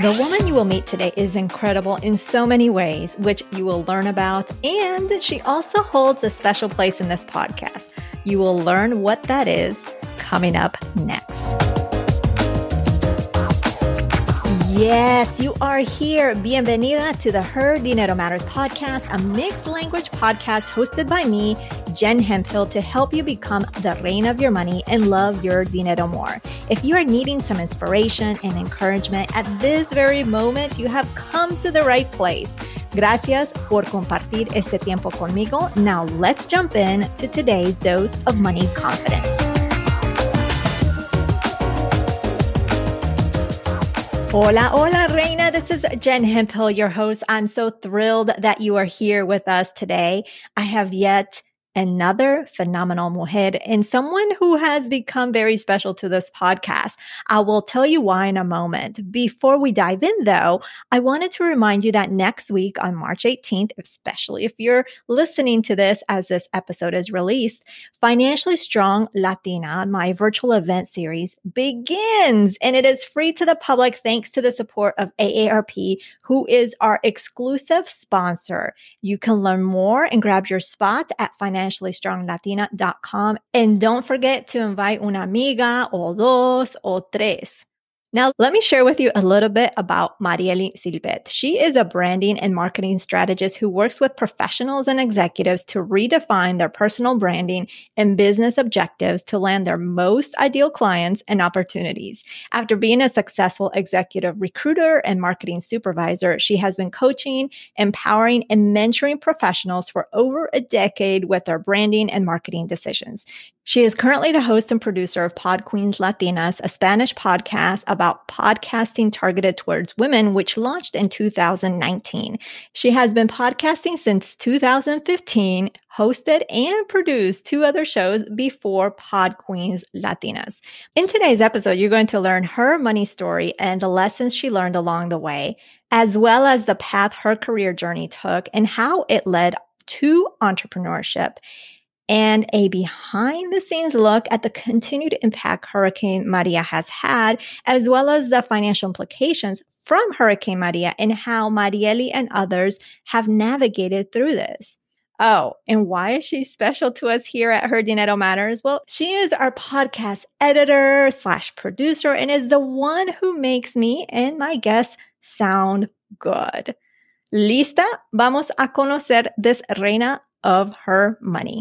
The woman you will meet today is incredible in so many ways, which you will learn about, and she also holds a special place in this podcast. You will learn what that is coming up next. Yes, you are here. Bienvenida to the Her Dinero Matters podcast, a mixed language podcast hosted by me, Jen Hemphill, to help you become the reina of your money and love your dinero more. If you are needing some inspiration and encouragement at this very moment, you have come to the right place. Gracias por compartir este tiempo conmigo. Now let's jump in to today's dose of money confidence. Hola, hola, Reina. This is Jen Hemphill, your host. I'm so thrilled that you are here with us today. I have yet another phenomenal mujer and someone who has become very special to this podcast. I will tell you why in a moment. Before we dive in, though, I wanted to remind you that next week on March 18th, especially if you're listening to this as this episode is released, Financially Strong Latina, my virtual event series, begins, and it is free to the public thanks to the support of AARP, who is our exclusive sponsor. You can learn more and grab your spot at financiallystronglatina.com. And don't forget to invite una amiga o dos o tres. Now, let me share with you a little bit about Mariely Silvet. She is a branding and marketing strategist who works with professionals and executives to redefine their personal branding and business objectives to land their most ideal clients and opportunities. After being a successful executive recruiter and marketing supervisor, she has been coaching, empowering, and mentoring professionals for over a decade with their branding and marketing decisions. She is currently the host and producer of Pod Queens Latinas, a Spanish podcast about podcasting targeted towards women, which launched in 2019. She has been podcasting since 2015, hosted and produced 2 other shows before Pod Queens Latinas. In today's episode, you're going to learn her money story and the lessons she learned along the way, as well as the path her career journey took and how it led to entrepreneurship, and a behind-the-scenes look at the continued impact Hurricane Maria has had, as well as the financial implications from Hurricane Maria and how Mariely and others have navigated through this. Oh, and why is she special to us here at Her Dinero Matters? Well, she is our podcast editor / producer and is the one who makes me and my guests sound good. ¿Lista? Vamos a conocer this reina of her money.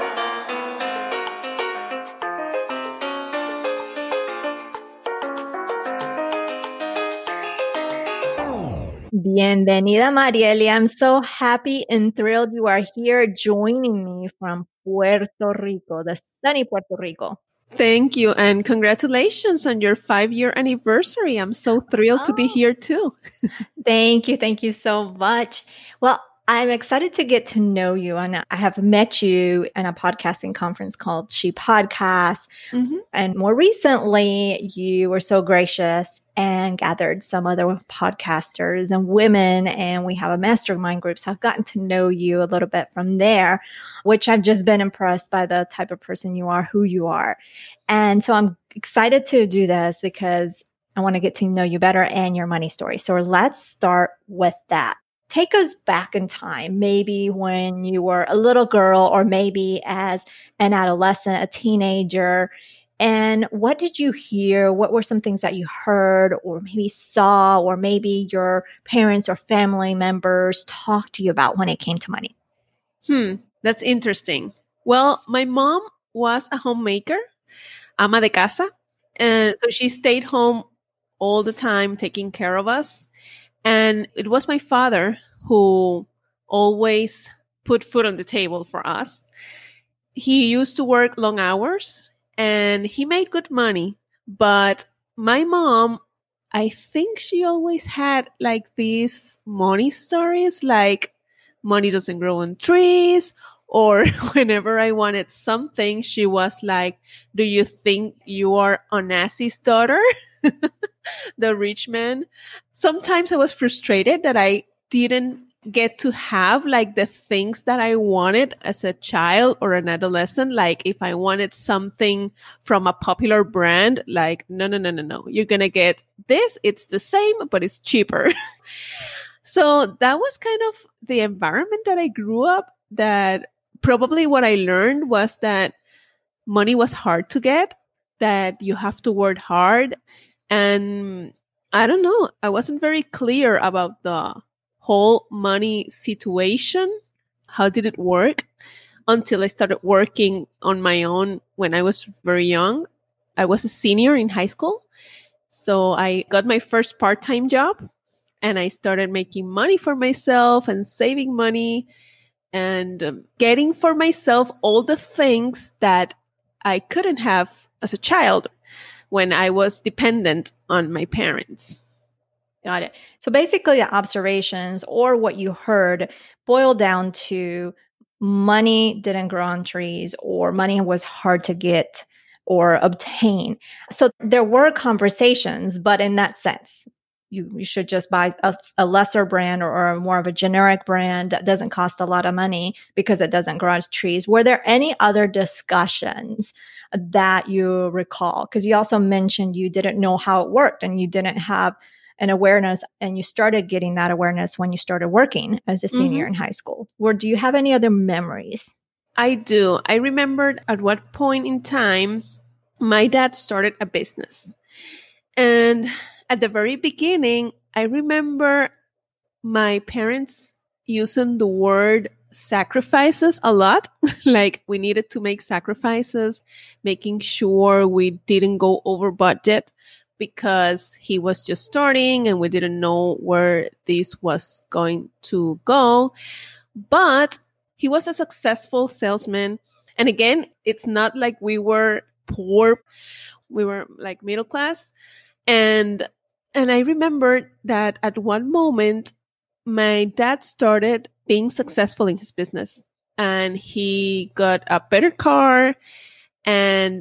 Bienvenida, Mariely. I'm so happy and thrilled you are here joining me from Puerto Rico, the sunny Puerto Rico. Thank you, and congratulations on your 5-year anniversary. I'm so thrilled to be here too. Thank you so much. Well, I'm excited to get to know you, and I have met you in a podcasting conference called She Podcasts. Mm-hmm. And more recently, you were so gracious and gathered some other podcasters and women, and we have a mastermind group. So I've gotten to know you a little bit from there, which I've just been impressed by the type of person you are, who you are. And so I'm excited to do this because I want to get to know you better and your money story. So let's start with that. Take us back in time, maybe when you were a little girl or maybe as an adolescent, a teenager. And what did you hear? What were some things that you heard or maybe saw or maybe your parents or family members talked to you about when it came to money? That's interesting. Well, my mom was a homemaker, ama de casa. And so she stayed home all the time taking care of us. And it was my father who always put food on the table for us. He used to work long hours and he made good money. But my mom, I think she always had like these money stories, like money doesn't grow on trees. Or whenever I wanted something, she was like, do you think you are Onassis' daughter? The rich man. Sometimes I was frustrated that I didn't get to have like the things that I wanted as a child or an adolescent. Like if I wanted something from a popular brand, like, no. You're going to get this. It's the same, but it's cheaper. So that was kind of the environment that I grew up, that probably what I learned was that money was hard to get, that you have to work hard. And I don't know, I wasn't very clear about the whole money situation. How did it work? Until I started working on my own when I was very young. I was a senior in high school. So I got my first part-time job and I started making money for myself and saving money and getting for myself all the things that I couldn't have as a child when I was dependent on my parents. Got it. So basically the observations or what you heard boiled down to money didn't grow on trees, or money was hard to get or obtain. So there were conversations, but in that sense, you should just buy a lesser brand or more of a generic brand that doesn't cost a lot of money because it doesn't grow on trees. Were there any other discussions that you recall? Because you also mentioned you didn't know how it worked and you didn't have an awareness, and you started getting that awareness when you started working as a senior in high school. Or do you have any other memories? I do. I remembered at what point in time my dad started a business. And at the very beginning, I remember my parents using the word sacrifices a lot. Like we needed to make sacrifices, making sure we didn't go over budget because he was just starting and we didn't know where this was going to go. But he was a successful salesman. And again, it's not like we were poor. We were like middle class. And I remember that at one moment, my dad started being successful in his business and he got a better car. And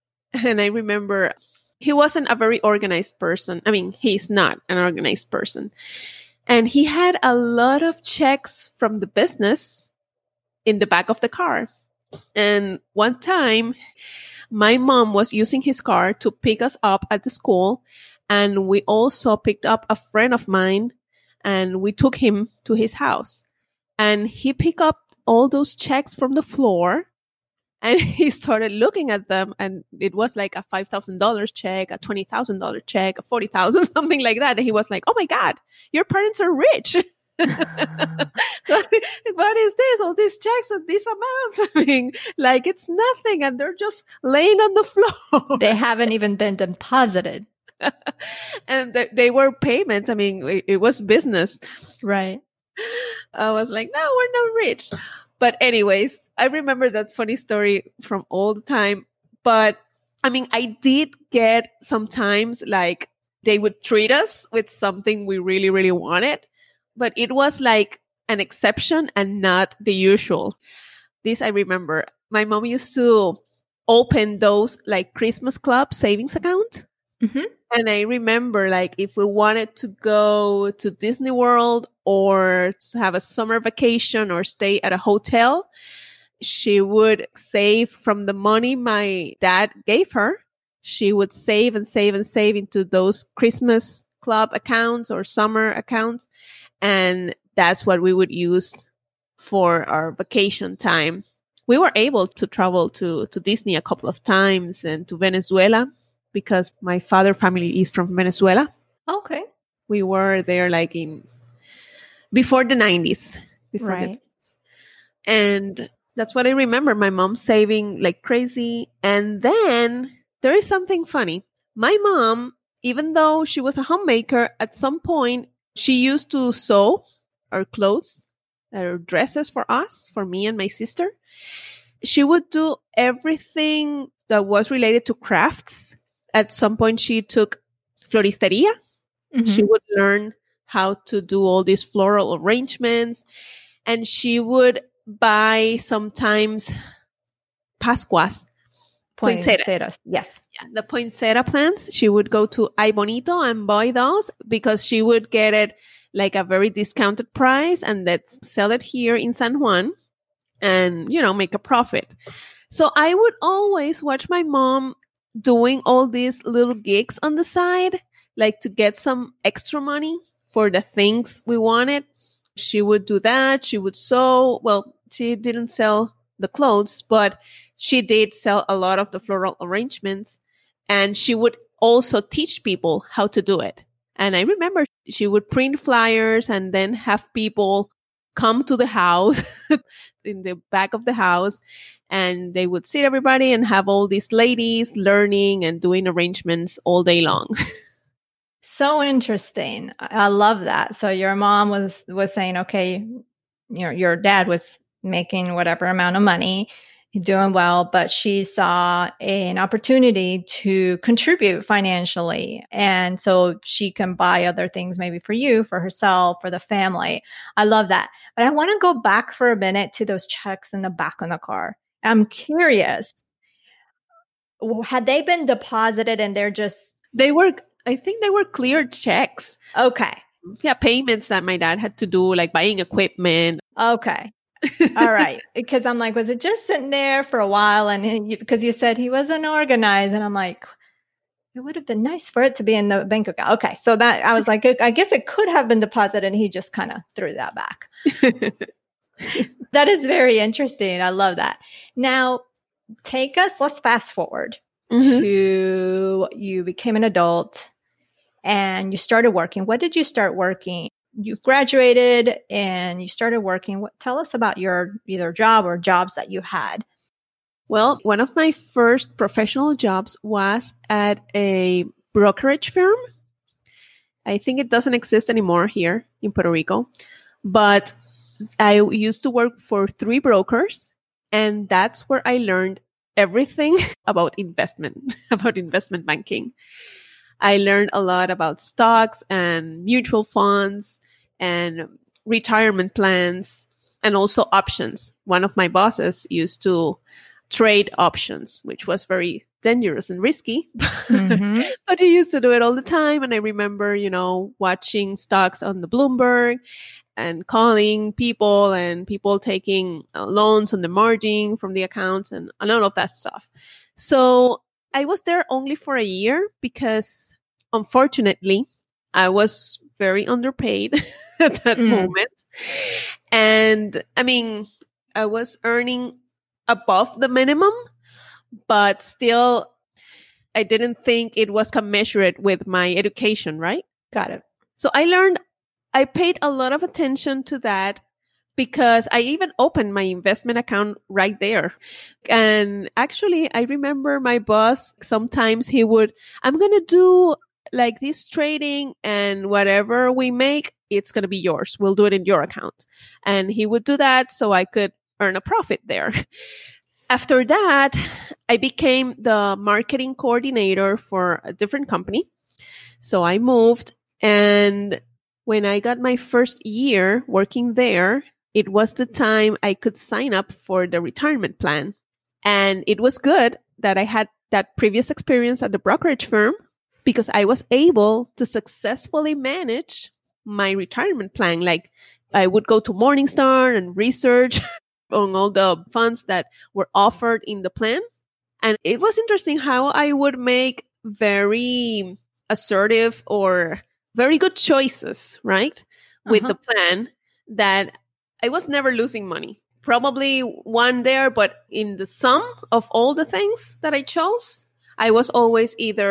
I remember he wasn't a very organized person. I mean, he's not an organized person. And he had a lot of checks from the business in the back of the car. And one time, my mom was using his car to pick us up at the school. And we also picked up a friend of mine and we took him to his house. And he picked up all those checks from the floor and he started looking at them. And it was like a $5,000 check, a $20,000 check, a $40,000, something like that. And he was like, oh my God, your parents are rich. What is this? All these checks and these amounts. I mean, like it's nothing. And they're just laying on the floor. They haven't even been deposited. And they were payments. I mean, it was business. Right. I was like, no, we're not rich. But anyways, I remember that funny story from all the time. But I mean, I did get sometimes like they would treat us with something we really, really wanted. But it was like an exception and not the usual. This I remember. My mom used to open those like Christmas Club savings account. Mm-hmm. And I remember like if we wanted to go to Disney World or to have a summer vacation or stay at a hotel, she would save from the money my dad gave her. She would save and save and save into those Christmas Club accounts or summer accounts. And that's what we would use for our vacation time. We were able to travel to Disney a couple of times and to Venezuela because my father's family is from Venezuela. Okay. We were there like before the 90s. Right. And that's what I remember. My mom saving like crazy. And then there is something funny. My mom, even though she was a homemaker, at some point, she used to sew our clothes, our dresses for us, for me and my sister. She would do everything that was related to crafts. At some point, she took floristeria. Mm-hmm. She would learn how to do all these floral arrangements. And she would buy sometimes Pascuas. Poinsettias. Yes. Yeah, the poinsettia plants. She would go to Ay Bonito and buy those because she would get it like a very discounted price and let's sell it here in San Juan and, make a profit. So I would always watch my mom doing all these little gigs on the side, like to get some extra money for the things we wanted. She would do that. She would sew. Well, she didn't sell the clothes, but she did sell a lot of the floral arrangements. And she would also teach people how to do it. And I remember she would print flyers and then have people come to the house in the back of the house, and they would sit everybody and have all these ladies learning and doing arrangements all day long. So interesting. I love that. So your mom was saying, okay, your dad was making whatever amount of money, doing well, but she saw an opportunity to contribute financially. And so she can buy other things, maybe for you, for herself, for the family. I love that. But I want to go back for a minute to those checks in the back on the car. I'm curious, had they been deposited and I think they were cleared checks. Okay. Yeah, payments that my dad had to do, like buying equipment. Okay. All right. Because I'm like, was it just sitting there for a while? And because you said he wasn't organized. And I'm like, it would have been nice for it to be in the bank account. Okay. So that I was like, I guess it could have been deposited. And he just kind of threw that back. That is very interesting. I love that. Now, let's fast forward to you became an adult and you started working. What did you start working? You graduated and you started working. Tell us about your either job or jobs that you had. Well, one of my first professional jobs was at a brokerage firm. I think it doesn't exist anymore here in Puerto Rico, but I used to work for 3 brokers, and that's where I learned everything about investment banking. I learned a lot about stocks and mutual funds and retirement plans and also options. One of my bosses used to trade options, which was very dangerous and risky, but he used to do it all the time. And I remember, watching stocks on the Bloomberg and calling people and people taking loans on the margin from the accounts and all of that stuff. So I was there only for a year because unfortunately I was very underpaid at that moment. And I mean, I was earning above the minimum, but still I didn't think it was commensurate with my education, right? Got it. So I paid a lot of attention to that because I even opened my investment account right there. And actually, I remember my boss, sometimes I'm going to do like this trading and whatever we make, it's going to be yours. We'll do it in your account. And he would do that so I could earn a profit there. After that, I became the marketing coordinator for a different company. So I moved, and when I got my first year working there, it was the time I could sign up for the retirement plan. And it was good that I had that previous experience at the brokerage firm because I was able to successfully manage my retirement plan. Like I would go to Morningstar and research on all the funds that were offered in the plan. And it was interesting how I would make very assertive or very good choices, right? With the plan that I was never losing money. Probably one there, but in the sum of all the things that I chose, I was always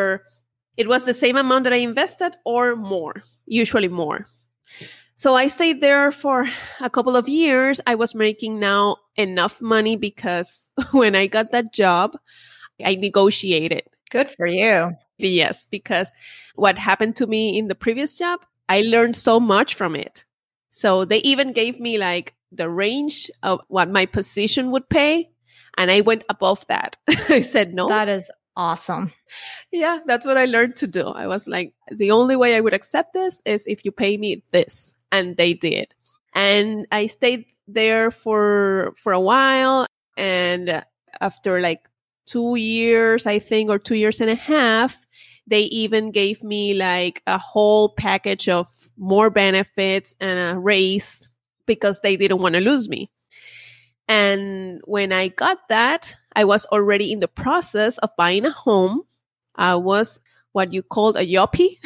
it was the same amount that I invested or more, usually more. So I stayed there for a couple of years. I was making now enough money because when I got that job, I negotiated. Good for you. Yes, because what happened to me in the previous job, I learned so much from it. So they even gave me like the range of what my position would pay. And I went above that. I said, no. That is awesome. Yeah, that's what I learned to do. I was like, the only way I would accept this is if you pay me this. And they did. And I stayed there for a while. And after like 2 years, I think, or 2 years and a half, they even gave me like a whole package of more benefits and a raise because they didn't want to lose me. And when I got that, I was already in the process of buying a home. I was what you called a yuppie.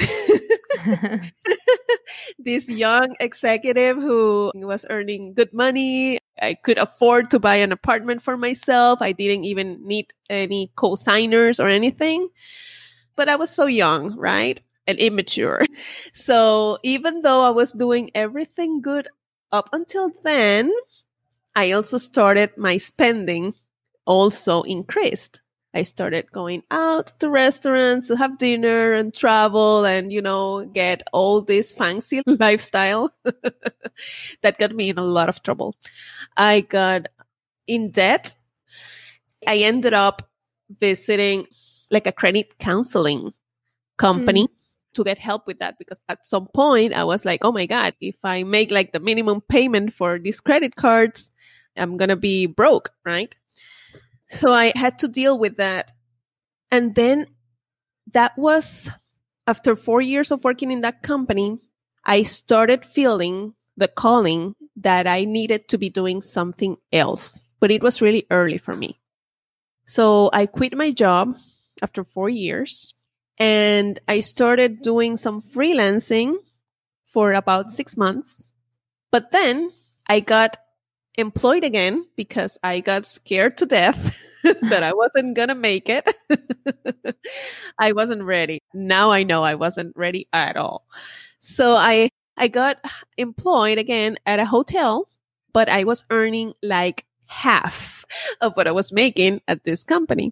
This young executive who was earning good money. I could afford to buy an apartment for myself. I didn't even need any co-signers or anything. But I was so young, right? And immature. So even though I was doing everything good up until then, I also started my spending also increased. I started going out to restaurants to have dinner and travel and, get all this fancy lifestyle that got me in a lot of trouble. I got in debt. I ended up visiting like a credit counseling company to get help with that, because at some point I was like, oh my God, if I make like the minimum payment for these credit cards, I'm going to be broke, right? So I had to deal with that. And then that was after 4 years of working in that company, I started feeling the calling that I needed to be doing something else. But it was really early for me. So I quit my job after 4 years and I started doing some freelancing for about 6 months. But then I got employed again because I got scared to death that I wasn't going to make it. I wasn't ready. Now I know I wasn't ready at all. So I got employed again at a hotel, but I was earning like half of what I was making at this company.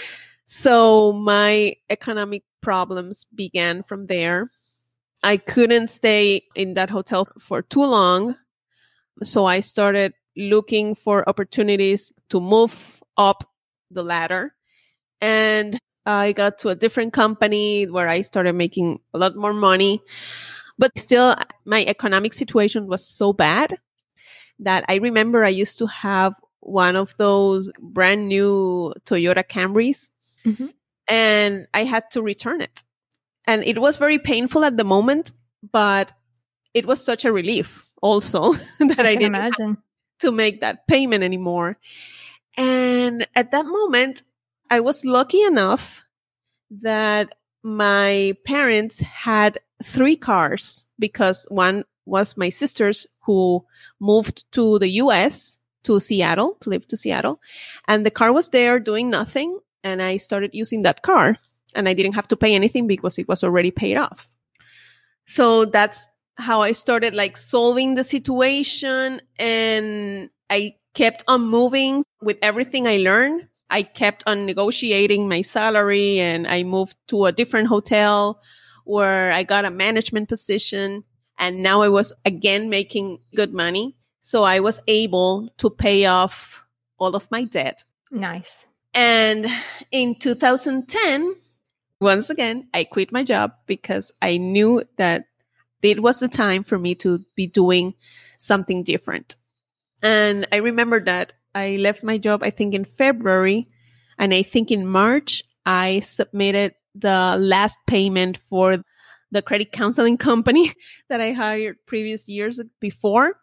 So my economic problems began from there. I couldn't stay in that hotel for too long. So I started looking for opportunities to move up the ladder. And I got to a different company where I started making a lot more money. But still, my economic situation was so bad that I remember I used to have one of those brand new Toyota Camrys, and I had to return it. And it was very painful at the moment, but it was such a relief also that I didn't have to make that payment anymore. And at that moment, I was lucky enough that my parents had 3 cars, because one was my sister's who moved to the US, to Seattle, to live to Seattle. And the car was there doing nothing. And I started using that car and I didn't have to pay anything because it was already paid off. So that's how I started like solving the situation. And I kept on moving with everything I learned. I kept on negotiating my salary and I moved to a different hotel where I got a management position. And now I was again making good money. So I was able to pay off all of my debt. Nice. And in 2010, once again, I quit my job because I knew that it was the time for me to be doing something different. And I remember that I left my job, I think in February, and I think in March, I submitted the last payment for the credit counseling company that I hired previous years before.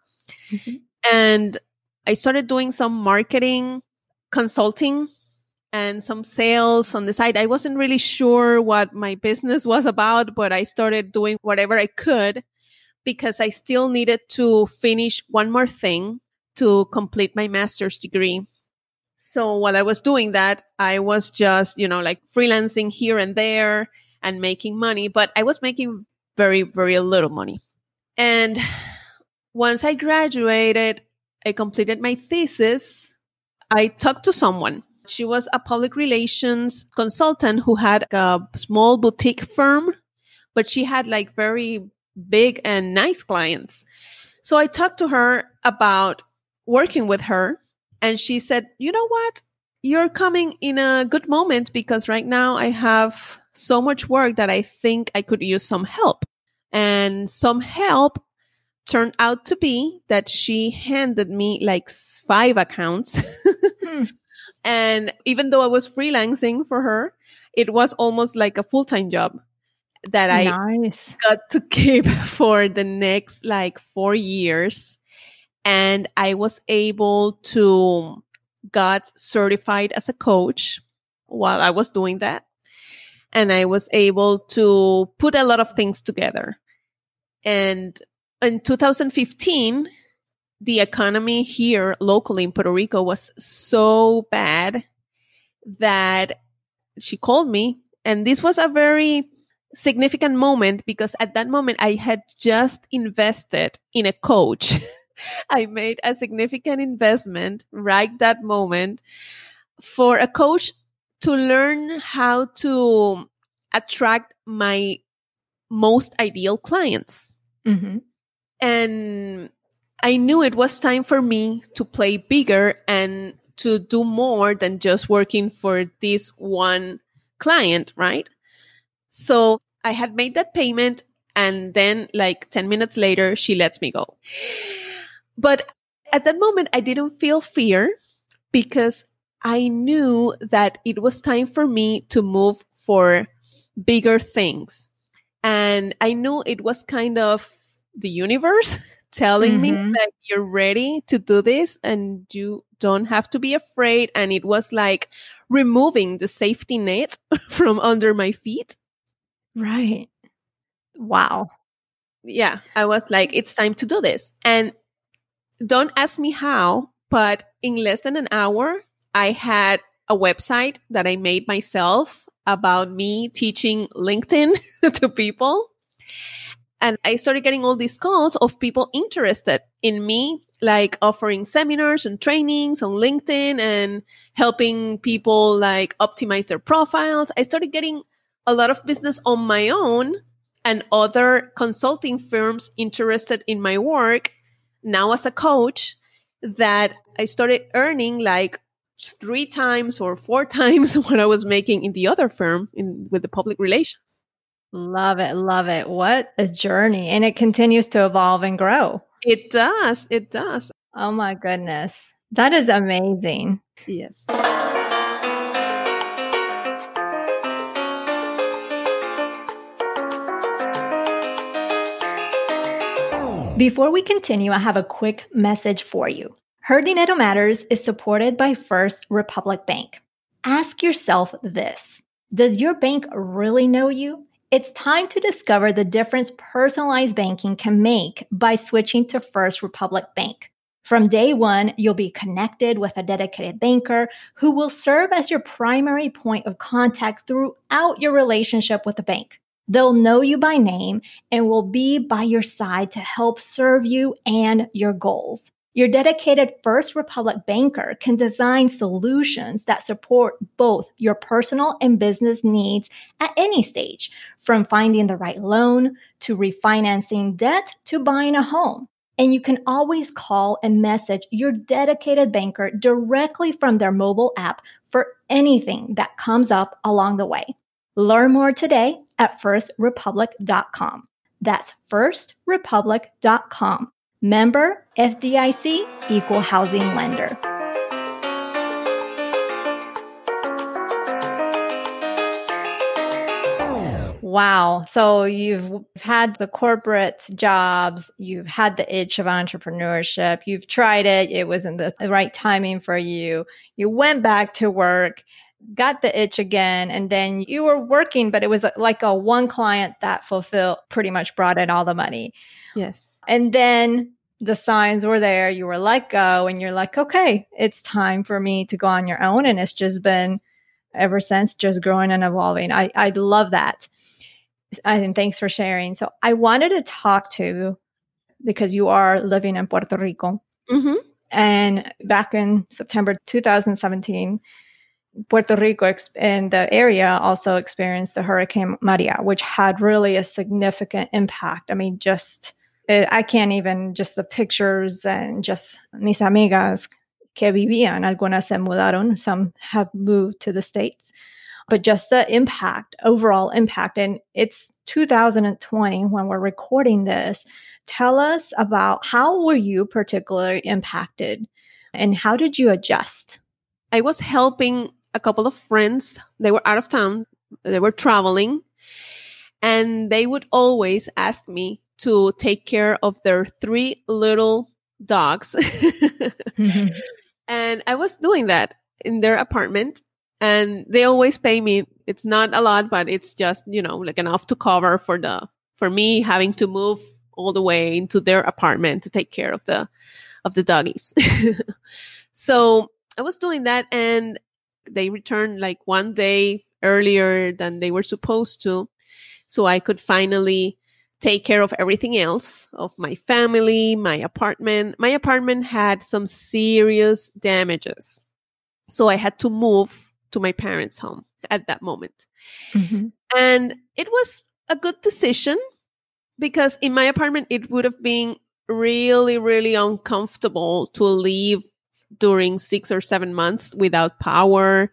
And I started doing some marketing, consulting, and some sales on the side. I wasn't really sure what my business was about, but I started doing whatever I could because I still needed to finish one more thing to complete my master's degree. So while I was doing that, I was just, like freelancing here and there and making money, but I was making very, very little money. And once I graduated, I completed my thesis. I talked to someone. She was a public relations consultant who had a small boutique firm, but she had like very big and nice clients. So I talked to her about working with her. And she said, you know what? You're coming in a good moment because right now I have so much work that I think I could use some help. And some help turned out to be that she handed me like 5 accounts And even though I was freelancing for her, it was almost like a full-time job that I Nice. got to keep for the next like 4 years. And I was able to got certified as a coach while I was doing that. And I was able to put a lot of things together. And in 2015, the economy here locally in Puerto Rico was so bad that she called me. And this was a very significant moment because at that moment I had just invested in a coach. I made a significant investment right that moment for a coach to learn how to attract my most ideal clients. Mm-hmm. And I knew it was time for me to play bigger and to do more than just working for this one client, right? So I had made that payment, and then like 10 minutes later, she lets me go. But at that moment, I didn't feel fear because I knew that it was time for me to move for bigger things. And I knew it was kind of the universe telling me that you're ready to do this and you don't have to be afraid. And it was like removing the safety net from under my feet. Right. Wow. Yeah, I was like, it's time to do this. And don't ask me how, but in less than an hour, I had a website that I made myself about me teaching LinkedIn to people. And I started getting all these calls of people interested in me, like offering seminars and trainings on LinkedIn and helping people like optimize their profiles. I started getting a lot of business on my own and other consulting firms interested in my work now as a coach, that I started earning like 3 times or 4 times what I was making in the other firm with the public relations. Love it. Love it. What a journey. And it continues to evolve and grow. It does. It does. Oh my goodness. That is amazing. Yes. Before we continue, I have a quick message for you. Her Dinero Matters is supported by First Republic Bank. Ask yourself this: does your bank really know you? It's time to discover the difference personalized banking can make by switching to First Republic Bank. From day one, you'll be connected with a dedicated banker who will serve as your primary point of contact throughout your relationship with the bank. They'll know you by name and will be by your side to help serve you and your goals. Your dedicated First Republic banker can design solutions that support both your personal and business needs at any stage, from finding the right loan to refinancing debt to buying a home. And you can always call and message your dedicated banker directly from their mobile app for anything that comes up along the way. Learn more today at firstrepublic.com. That's firstrepublic.com. Member FDIC, equal housing lender. Wow. So you've had the corporate jobs, you've had the itch of entrepreneurship, you've tried it, it wasn't the right timing for you. You went back to work, got the itch again, and then you were working, but it was like a one client that fulfilled, pretty much brought in all the money. Yes. And then the signs were there, you were let go, and you're like, okay, it's time for me to go on your own. And it's just been ever since, just growing and evolving. I love that. And thanks for sharing. So I wanted to talk to, because you are living in Puerto Rico. Mm-hmm. And back in September 2017, Puerto Rico and the area also experienced the Hurricane Maria, which had really a significant impact. I mean, I can't even, just the pictures and just mis amigas que vivían, algunas se mudaron, some have moved to the States. But just the impact, overall impact, and it's 2020 when we're recording this. Tell us about how were you particularly impacted and how did you adjust? I was helping a couple of friends. They were out of town. They were traveling. And they would always ask me to take care of their 3 little dogs. And I was doing that in their apartment. And they always pay me. It's not a lot, but it's just, like enough to cover for me having to move all the way into their apartment to take care of the doggies. So I was doing that, and they returned like one day earlier than they were supposed to. So I could finally take care of everything else, of my family, my apartment. My apartment had some serious damages. So I had to move to my parents' home at that moment. Mm-hmm. And it was a good decision, because in my apartment, it would have been really, really uncomfortable to leave during 6 or 7 months without power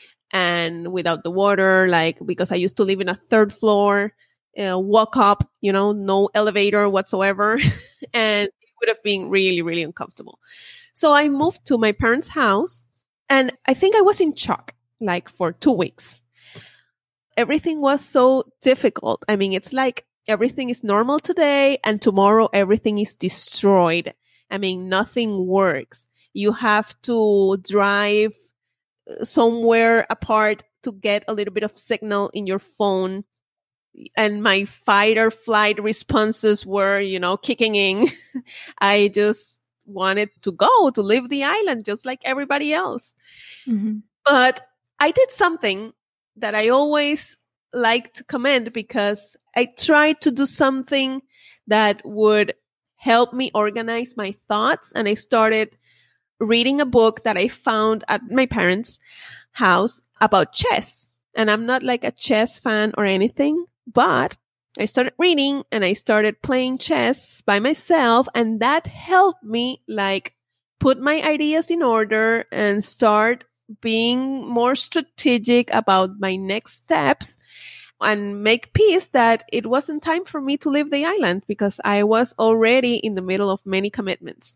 and without the water, because I used to live in a 3rd floor, walk up, no elevator whatsoever. And it would have been really, really uncomfortable. So I moved to my parents' house, and I think I was in shock, for 2 weeks. Everything was so difficult. I mean, it's like everything is normal today, and tomorrow everything is destroyed. I mean, nothing works. You have to drive somewhere apart to get a little bit of signal in your phone. And my fight or flight responses were, kicking in. I just wanted to leave the island just like everybody else. Mm-hmm. But I did something that I always like to commend, because I tried to do something that would help me organize my thoughts. And I started reading a book that I found at my parents' house about chess. And I'm not like a chess fan or anything, but I started reading and I started playing chess by myself. And that helped me put my ideas in order and start being more strategic about my next steps, and make peace that it wasn't time for me to leave the island, because I was already in the middle of many commitments.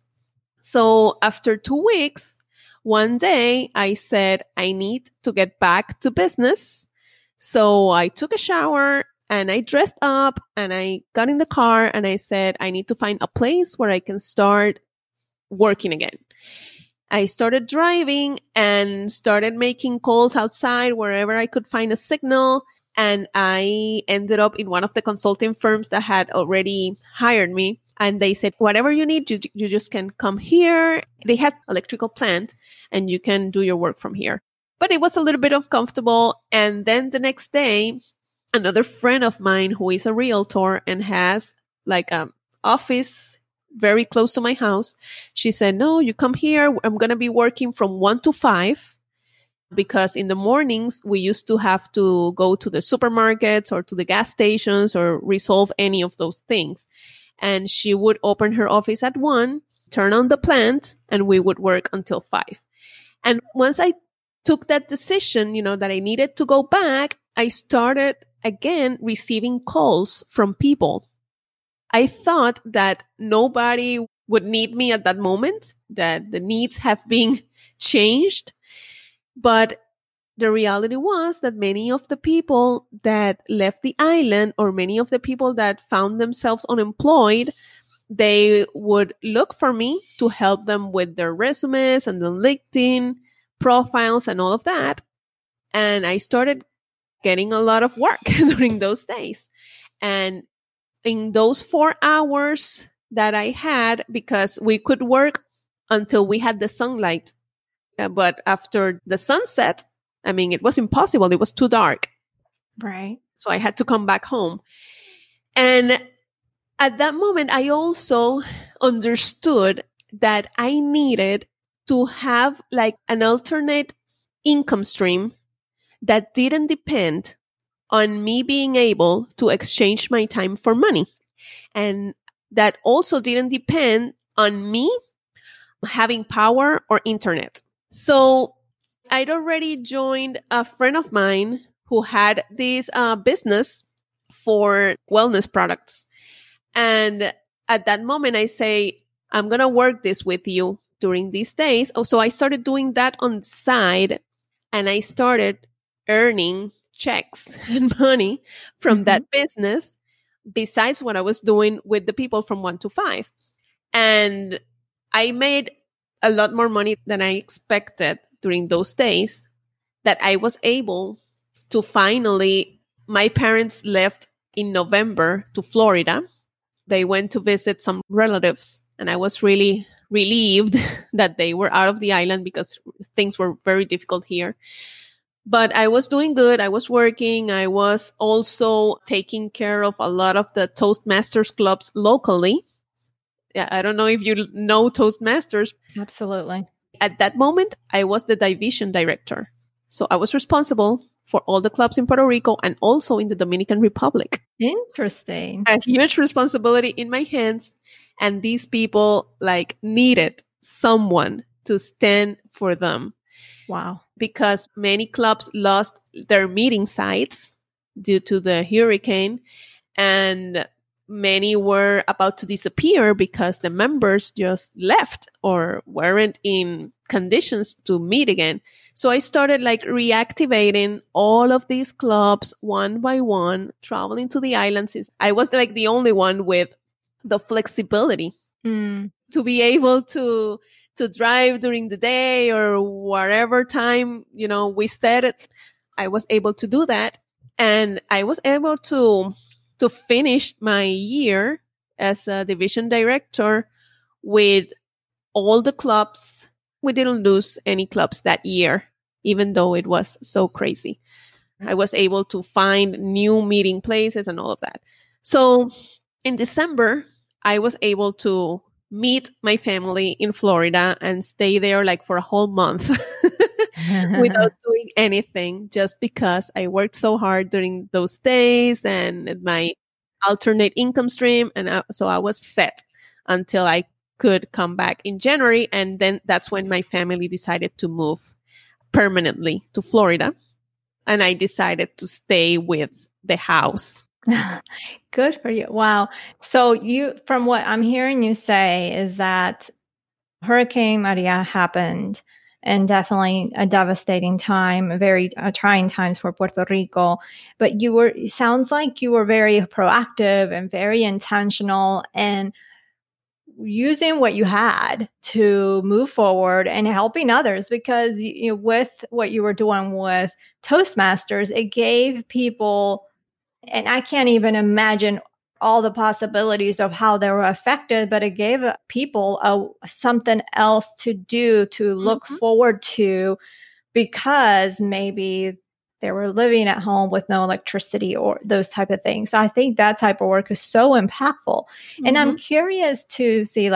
So after 2 weeks, one day I said, I need to get back to business. So I took a shower and I dressed up and I got in the car and I said, I need to find a place where I can start working again. I started driving and started making calls outside wherever I could find a signal. And I ended up in one of the consulting firms that had already hired me. And they said, whatever you need, you just can come here. They had electrical plant and you can do your work from here. But it was a little bit uncomfortable. And then the next day, another friend of mine who is a realtor and has an office very close to my house, she said, no, you come here. I'm going to be working from 1 to 5. Because in the mornings, we used to have to go to the supermarkets or to the gas stations or resolve any of those things. And she would open her office at 1, turn on the plant, and we would work until 5. And once I took that decision, that I needed to go back, I started again receiving calls from people. I thought that nobody would need me at that moment, that the needs have been changed. But the reality was that many of the people that left the island, or many of the people that found themselves unemployed, they would look for me to help them with their resumes and the LinkedIn profiles and all of that. And I started getting a lot of work during those days. And in those 4 hours that I had, because we could work until we had the sunlight. But after the sunset, I mean, it was impossible. It was too dark. Right. So I had to come back home. And at that moment, I also understood that I needed to have an alternate income stream that didn't depend on me being able to exchange my time for money. And that also didn't depend on me having power or internet. So I'd already joined a friend of mine who had this business for wellness products. And at that moment, I say, I'm going to work this with you, during these days. So I started doing that on the side, and I started earning checks and money from that business besides what I was doing with the people from 1 to 5. And I made a lot more money than I expected during those days, that I was able to finally, my parents left in November to Florida. They went to visit some relatives, and I was really relieved that they were out of the island because things were very difficult here. But I was doing good. I was working. I was also taking care of a lot of the Toastmasters clubs locally. Yeah, I don't know if you know Toastmasters. Absolutely. At that moment, I was the division director. So I was responsible for all the clubs in Puerto Rico and also in the Dominican Republic. Interesting. A huge responsibility in my hands. And these people needed someone to stand for them. Wow. Because many clubs lost their meeting sites due to the hurricane, and many were about to disappear because the members just left or weren't in conditions to meet again. So I started reactivating all of these clubs one by one, traveling to the islands. I was the only one with the flexibility to be able to drive during the day or whatever time, we set it. I was able to do that. And I was able to finish my year as a division director with all the clubs. We didn't lose any clubs that year, even though it was so crazy. I was able to find new meeting places and all of that. So in December, I was able to meet my family in Florida and stay there for a whole month without doing anything, just because I worked so hard during those days and my alternate income stream. And so I was set until I could come back in January. And then that's when my family decided to move permanently to Florida. And I decided to stay with the house. Good for you. Wow. So from what I'm hearing you say is that Hurricane Maria happened, and definitely a devastating time, very trying times for Puerto Rico. But it sounds like you were very proactive and very intentional and using what you had to move forward and helping others, because with what you were doing with Toastmasters, it gave people, and I can't even imagine all the possibilities of how they were affected, but it gave people something else to do, to look forward to, because maybe they were living at home with no electricity or those type of things. So I think that type of work is so impactful. And I'm curious to see,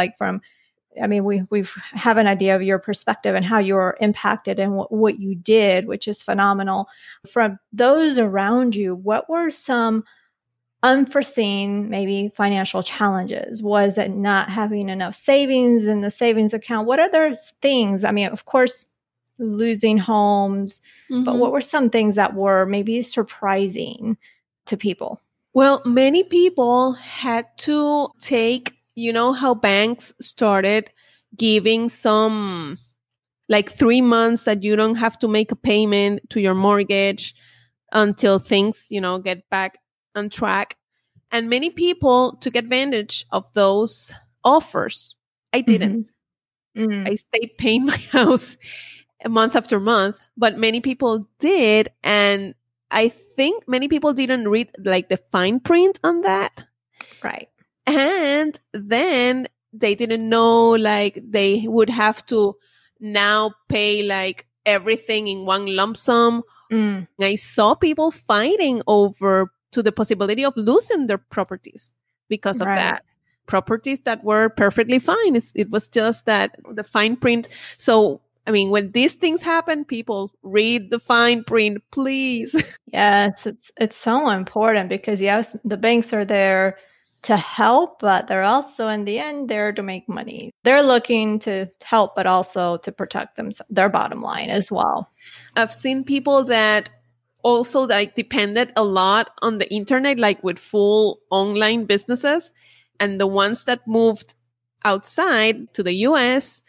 we have an idea of your perspective and how you were impacted and what you did, which is phenomenal. From those around you, what were some unforeseen, maybe financial challenges? Was it not having enough savings in the savings account? What other things? Of course, losing homes, but what were some things that were maybe surprising to people? Well, many people had to take, how banks started giving some 3 months that you don't have to make a payment to your mortgage until things, get back on track. And many people took advantage of those offers. I didn't. I stayed paying my house month after month, but many people did. And I think many people didn't read the fine print on that. Right. And then they didn't know they would have to now pay everything in one lump sum. I saw people fighting over to the possibility of losing their properties because of that. Properties that were perfectly fine. It was just that the fine print. So when these things happen, people read the fine print, please. Yes, it's so important, because yes, the banks are there to help, but they're also in the end there to make money. They're looking to help, but also to protect their bottom line as well. I've seen people that also depended a lot on the internet, with full online businesses, and the ones that moved outside to the US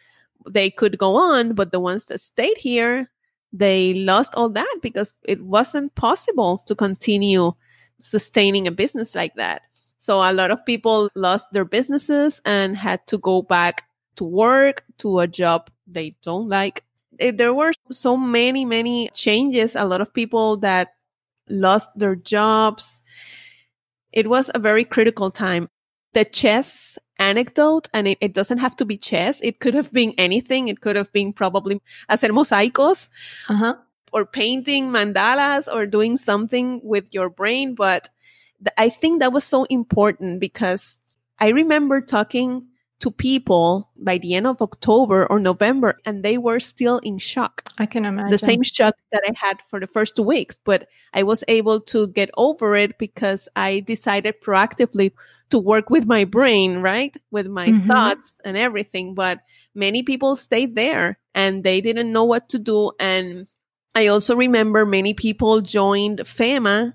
they could go on, but the ones that stayed here, they lost all that because it wasn't possible to continue sustaining a business like that. So a lot of people lost their businesses and had to go back to work to a job they don't like. There were so many changes. A lot of people that lost their jobs. It was a very critical time. The chess anecdote, and it doesn't have to be chess. It could have been anything. It could have been probably hacer mosaicos or painting mandalas or doing something with your brain. But I think that was so important because I remember talking to people by the end of October or November, and they were still in shock. I can imagine. The same shock that I had for the first 2 weeks, but I was able to get over it because I decided proactively to work with my brain, right? With my thoughts and everything. But many people stayed there and they didn't know what to do. And I also remember many people joined FEMA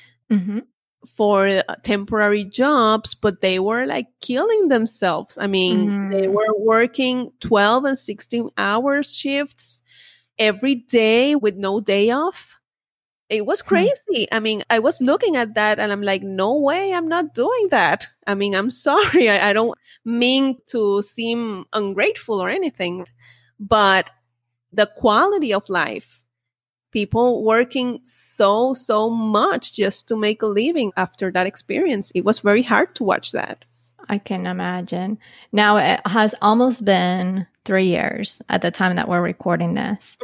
for temporary jobs, but they were like killing themselves. I mean, they were working 12 and 16 hours shifts every day with no day off. It was crazy. I mean, I was looking at that and I'm like, no way, I'm not doing that. I mean, I'm sorry. I don't mean to seem ungrateful or anything, but the quality of life, people working so much just to make a living after that experience. It was very hard to watch that. I can imagine. Now it has almost been 3 years at the time that we're recording this.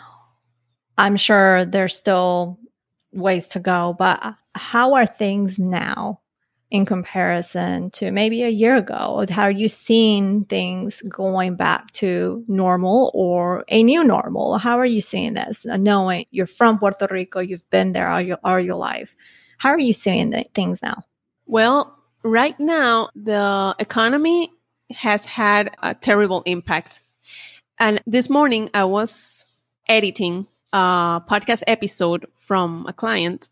I'm sure there's still ways to go, but how are things now in comparison to maybe a year ago? How are you seeing things going back to normal or a new normal? How are you seeing this? Knowing you're from Puerto Rico, you've been there all your life. How are you seeing things now? Well, right now, the economy has had a terrible impact. And this morning, I was editing a podcast episode from a client.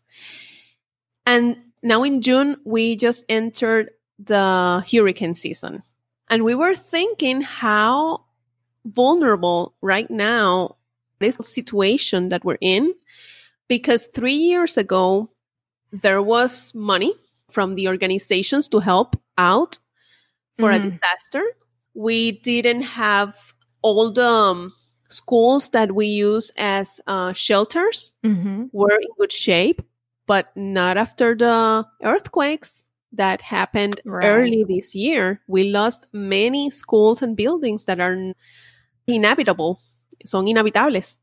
And now in June, we just entered the hurricane season. And we were thinking how vulnerable right now this situation that we're in. Because 3 years ago, there was money from the organizations to help out for a disaster. We didn't have all the schools that we use as shelters were in good shape, but not after the earthquakes that happened early this year. We lost many schools and buildings that are inhabitable, son inhabitables.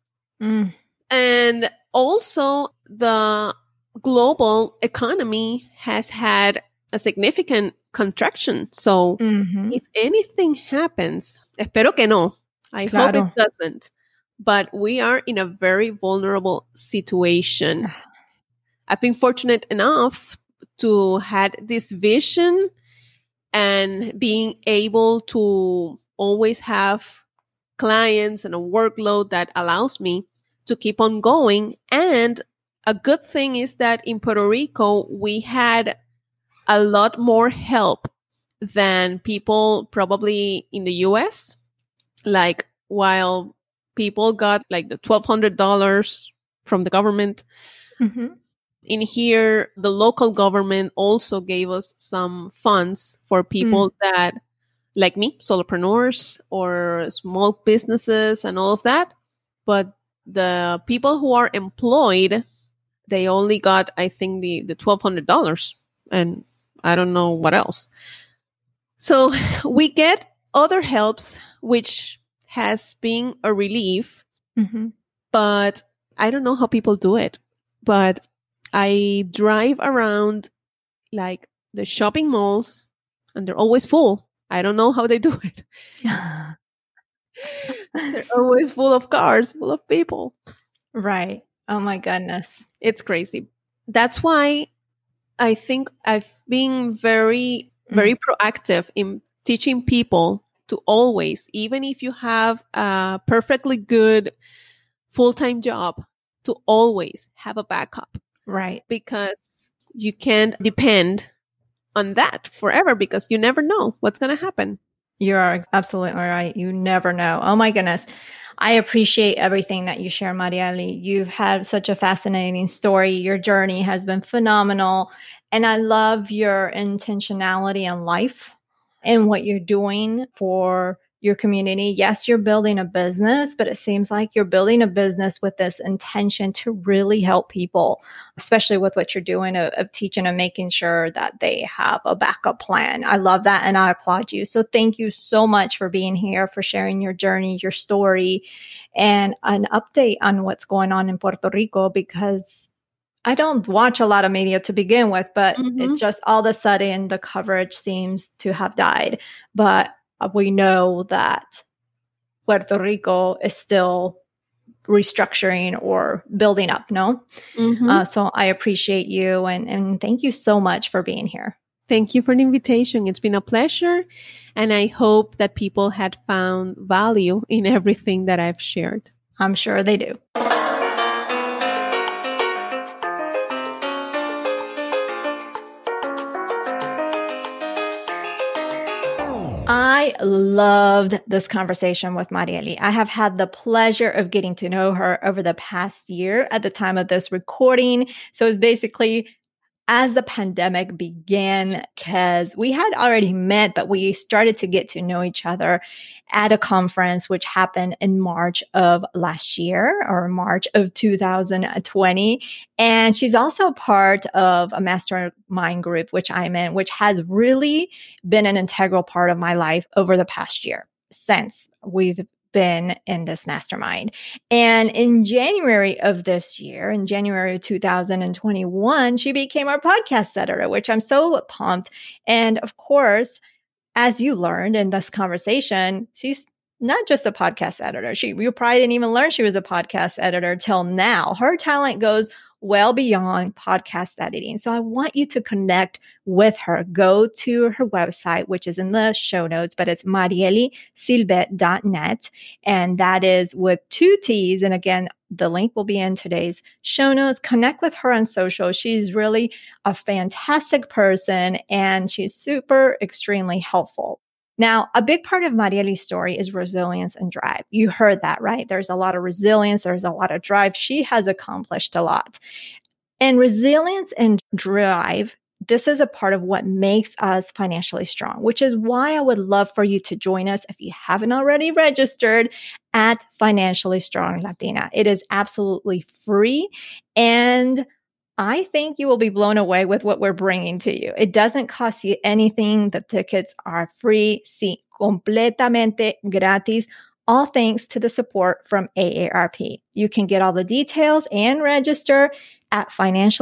And also the global economy has had a significant contraction. So if anything happens, espero que no, I hope it doesn't, but we are in a very vulnerable situation. I've been fortunate enough to had this vision and being able to always have clients and a workload that allows me to keep on going. And a good thing is that in Puerto Rico, we had a lot more help than people probably in the US. Like, while people got like the $1,200 from the government, in here, the local government also gave us some funds for people that, like me, solopreneurs or small businesses and all of that. But the people who are employed, they only got, I think, the $1,200, and I don't know what else. So we get other helps, which has been a relief, but I don't know how people do it. But I drive around like the shopping malls and they're always full. I don't know how they do it. They're always full of cars, full of people. Right. Oh my goodness. It's crazy. That's why I think I've been very proactive in teaching people to always, even if you have a perfectly good full-time job, to always have a backup. Right. Because you can't depend on that forever because you never know what's going to happen. You are absolutely right. You never know. Oh my goodness. I appreciate everything that you share, Marieli. You've had such a fascinating story. Your journey has been phenomenal. And I love your intentionality in life and what you're doing for your community. Yes, you're building a business, but it seems like you're building a business with this intention to really help people, especially with what you're doing of teaching and making sure that they have a backup plan. I love that and I applaud you. So thank you so much for being here, for sharing your journey, your story, and an update on what's going on in Puerto Rico, because I don't watch a lot of media to begin with, but it just all of a sudden the coverage seems to have died. But we know that Puerto Rico is still restructuring or building up, no? So I appreciate you and thank you so much for being here. Thank you for the invitation. It's been a pleasure. And I hope that people had found value in everything that I've shared. I'm sure they do. I loved this conversation with Marieli. I have had the pleasure of getting to know her over the past year at the time of this recording. So it's basically as the pandemic began, because we had already met, but we started to get to know each other at a conference, which happened in March of last year or March of 2020. And she's also part of a mastermind group, which I'm in, which has really been an integral part of my life over the past year since we've been in this mastermind. And in January of this year, in January of 2021, she became our podcast editor, which I'm so pumped. And of course, as you learned in this conversation, she's not just a podcast editor. You probably didn't even learn she was a podcast editor till now. Her talent goes well beyond podcast editing. So I want you to connect with her. Go to her website, which is in the show notes, but it's marielisilvet.net. And that is with 2 T's. And again, the link will be in today's show notes. Connect with her on social. She's really a fantastic person and she's super extremely helpful. Now, a big part of Marieli's story is resilience and drive. You heard that, right? There's a lot of resilience. There's a lot of drive. She has accomplished a lot. And resilience and drive, this is a part of what makes us financially strong, which is why I would love for you to join us if you haven't already registered at Financially Strong Latina. It is absolutely free. And I think you will be blown away with what we're bringing to you. It doesn't cost you anything. The tickets are free, sí, completamente gratis, all thanks to the support from AARP. You can get all the details and register at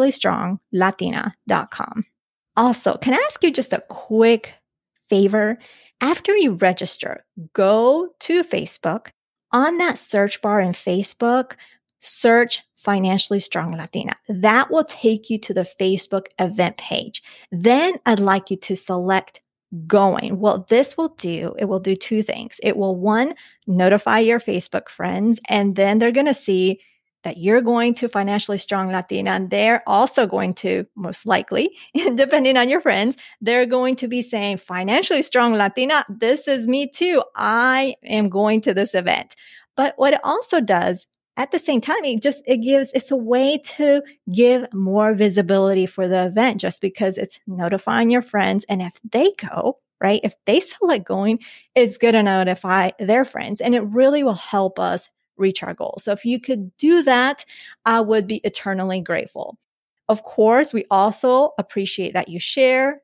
financiallystronglatina.com. Also, can I ask you just a quick favor? After you register, go to Facebook. On that search bar in Facebook, search Financially Strong Latina. That will take you to the Facebook event page. Then I'd like you to select going. What this will do, it will do 2 things. It will, 1, notify your Facebook friends, and then they're going to see that you're going to Financially Strong Latina, and they're also going to, most likely, depending on your friends, they're going to be saying, Financially Strong Latina, this is me too. I am going to this event. But what it also does, at the same time, it's a way to give more visibility for the event just because it's notifying your friends. And if they go, right, if they select going, it's going to notify their friends and it really will help us reach our goal. So if you could do that, I would be eternally grateful. Of course, we also appreciate that you share,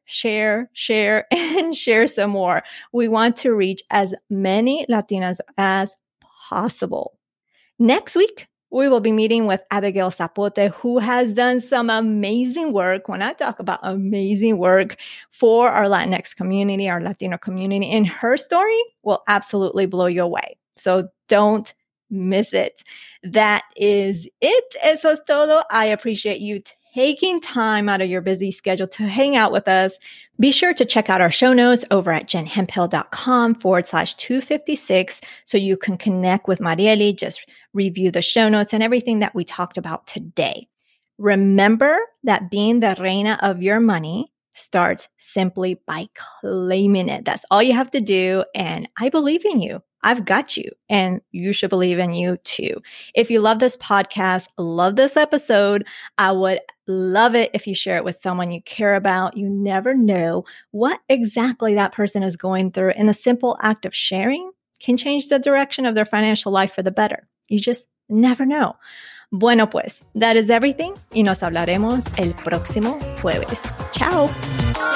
and share some more. We want to reach as many Latinas as possible. Next week, we will be meeting with Abigail Zapote, who has done some amazing work. When I talk about amazing work for our Latinx community, our Latino community, and her story will absolutely blow you away. So don't miss it. That is it. Eso es todo. I appreciate you taking time out of your busy schedule to hang out with us. Be sure to check out our show notes over at jenhemphill.com/256 so you can connect with Marieli, just review the show notes and everything that we talked about today. Remember that being the reina of your money starts simply by claiming it. That's all you have to do. And I believe in you. I've got you, and you should believe in you too. If you love this podcast, love this episode, I would love it if you share it with someone you care about. You never know what exactly that person is going through, and the simple act of sharing can change the direction of their financial life for the better. You just never know. Bueno, pues, that is everything, y nos hablaremos el próximo jueves. Chao.